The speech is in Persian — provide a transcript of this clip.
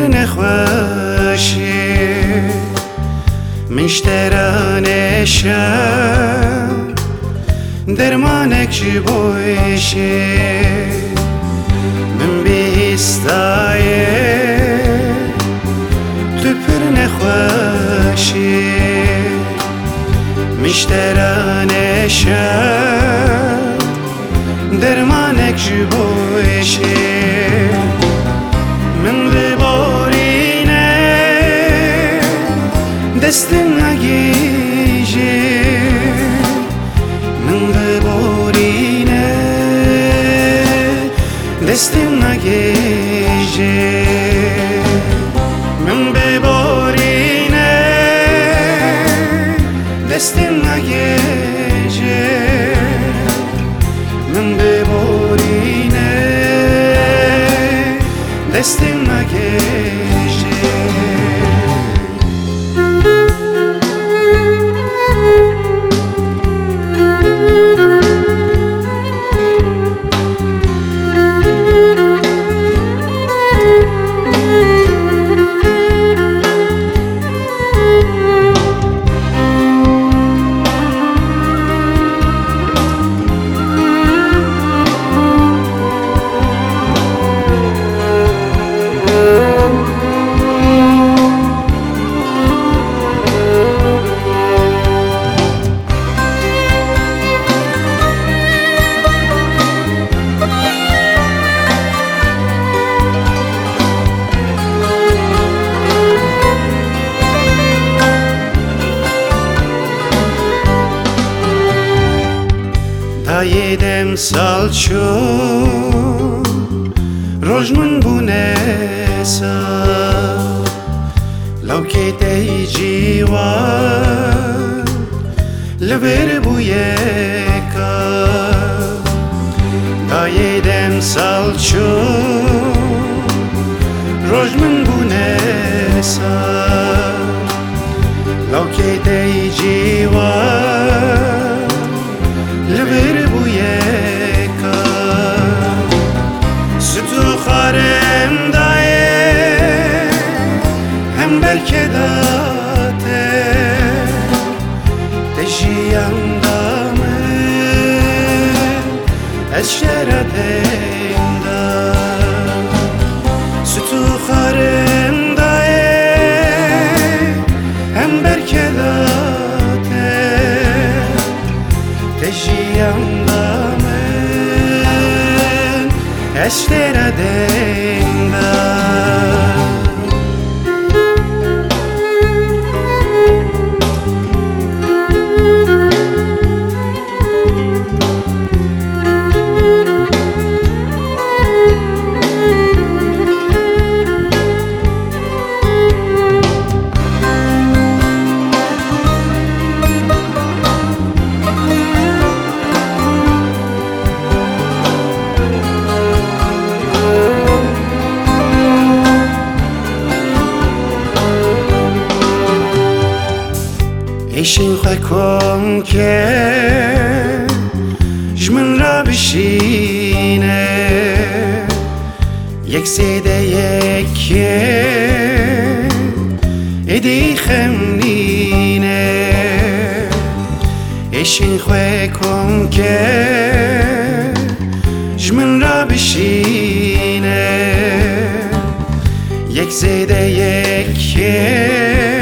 پر نخوشی مشترانشم درمانك جی بویشی من بیستایه تو پر نخوشی مشترانشم درمانك جی بویشی من ببارینه دستم نگیجی من ببارینه دستم نگیجی من ببارینه دستم نگیجی من ببارینه دستم نگیجی دایدم سال شد روزمون بونه سال لوکی دی جیوان لبر بویه کار دایدم سال شد روزمون بونه سال لوکی دی جیوان لبر بویه کار ستو خارم دایه هم برکه داته تجیم دامه از شردیم دا ستو خارم دایه هم برکه داته تجیم دامه از شردیم دا ایشین خواه کن که جمن را بشینه یک سیده یکیه ایدی خمنینه ایشین خواه کن که جمن را بشینه یک سیده یکیه